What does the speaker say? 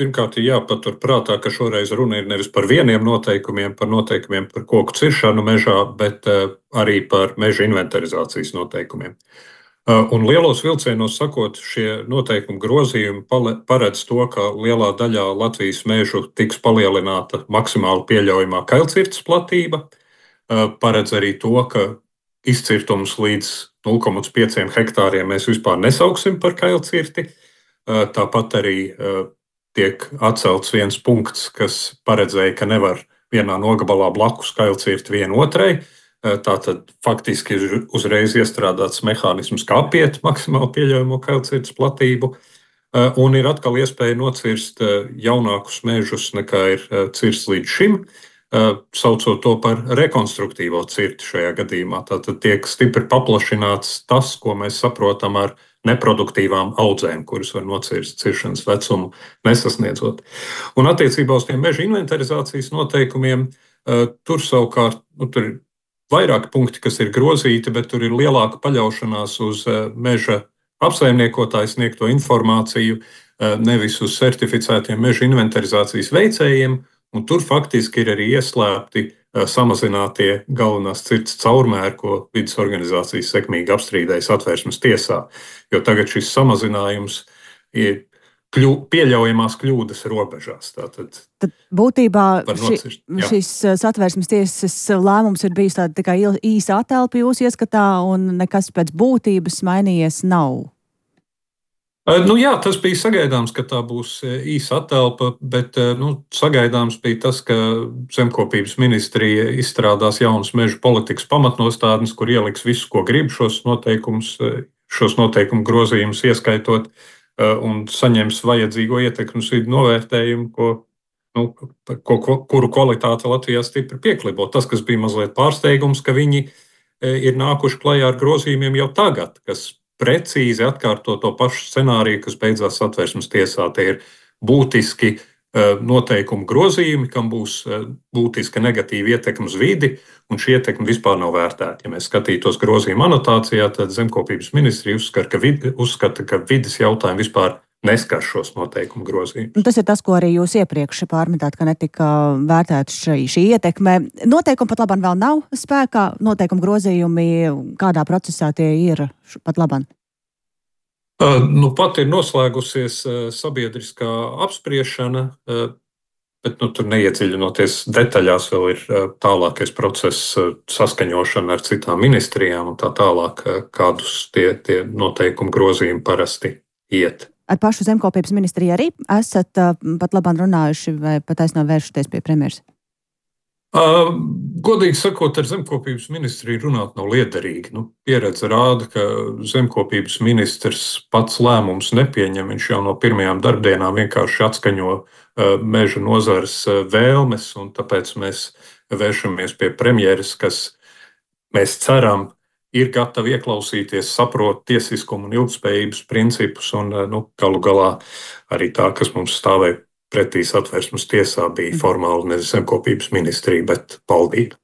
Pirmkārt, ir jāpatur prātā, ka šoreiz runa ir nevis par vieniem noteikumiem, par koku ciršanu mežā, bet arī par meža inventarizācijas noteikumiem. Un lielos vilcienos sakot, šie noteikumu grozījumi paredz to, ka lielā daļā Latvijas mežu tiks palielināta maksimāli pieļaujamā kailcirtes platība. Paredz arī to, ka izcirtums līdz 0,5 hektāriem mēs vispār nesauksim par kailcirti. Tāpat arī tiek atcelts viens punkts, kas paredzēja, ka nevar vienā nogabalā blakus kailcirti vienotrai. Tātad faktiski ir uzreiz iestrādāts mehānisms, kā apiet maksimāli pieļaujamo kailcirtes platību. Un ir atkal iespēja nocirst jaunākus mežus, nekā ir cirsts līdz šim, saucot to par rekonstruktīvo cirti šajā gadījumā. Tātad tiek stipri paplašināts tas, ko mēs saprotam ar neproduktīvām audzēm, kuras var nocirst ciršanas vecumu nesasniedzot. Un attiecībā uz tiem meža inventarizācijas noteikumiem, tur savukārt tur ir vairāki punkti, kas ir grozīti, bet tur ir lielāka paļaušanās uz meža apsaimniekotāju sniegto informāciju, nevis uz certificētiem meža inventarizācijas veicējiem, un tur faktiski ir arī ieslēpti samazinātie galvenās cirtes caurmēri, ko vides organizācijas sekmīgi apstrīdēja Satversmes tiesā. Jo tagad šis samazinājums ir pieļaujamās kļūdas robežās. Tad būtībā šis Satversmes tiesas lēmums ir bijis tāda tikai īsa atelpa jūsu ieskatā, un nekas pēc būtības mainījies nav. Jā, tas bija sagaidāms, ka tā būs īsa atelpa, bet sagaidāms bija tas, ka Zemkopības ministrija izstrādās jaunas meža politikas pamatnostādnes, kur ieliks visu, ko grib šos noteikumu grozījumus ieskaitot, un saņems vajadzīgo ietekmes vidu novērtējumu, kuru kvalitāte Latvijā stipri pieklibo. Tas, kas bija mazliet pārsteigums, ka viņi ir nākuši klajā ar grozījumiem jau tagad, kas precīzi atkārto to pašu scenāriju, kas beidzās Satversmes tiesā. Tie ir būtiski noteikumu grozījumi, kam būs būtiska negatīva ietekme uz vidi, un šī ietekme vispār nav vērtēta. Ja mēs skatītos grozījumu anotācijā, tad Zemkopības ministrija uzskata, ka vides jautājumi vispār neskar šos noteikumu grozījumus. Tas ir tas, ko arī jūs iepriekš pārmetāt, ka netika vērtēta šī ietekme. Noteikumi pat labam vēl nav spēkā, noteikumu grozījumi, kādā procesā tie ir pat labam? Pat ir noslēgusies sabiedriskā apspriešana, bet tur neiedziļinoties detaļās, vēl ir tālākais process saskaņošana ar citām ministrijām un tā tālāk, kādus tie noteikumu grozījumi parasti iet. Ar pašu Zemkopības ministriju arī esat pat labāk runājuši vai pat aizsnā vēršaties pie premjeras? Godīgi sakot, ar Zemkopības ministriju runāt nav liederīgi. Pieredze rāda, ka Zemkopības ministrs pats lēmums nepieņem. Viņš jau no pirmajām darbdienām vienkārši atskaņo meža nozares vēlmes, un tāpēc mēs vēršamies pie premjeras, kas, mēs ceram, ir gatavi ieklausīties, saprot tiesiskumu un ilgtspējības principus, un galu galā arī tā, kas mums stāvēja pretī Satversmes tiesā, bija formāli nevis Zemkopības ministrija, bet valdība.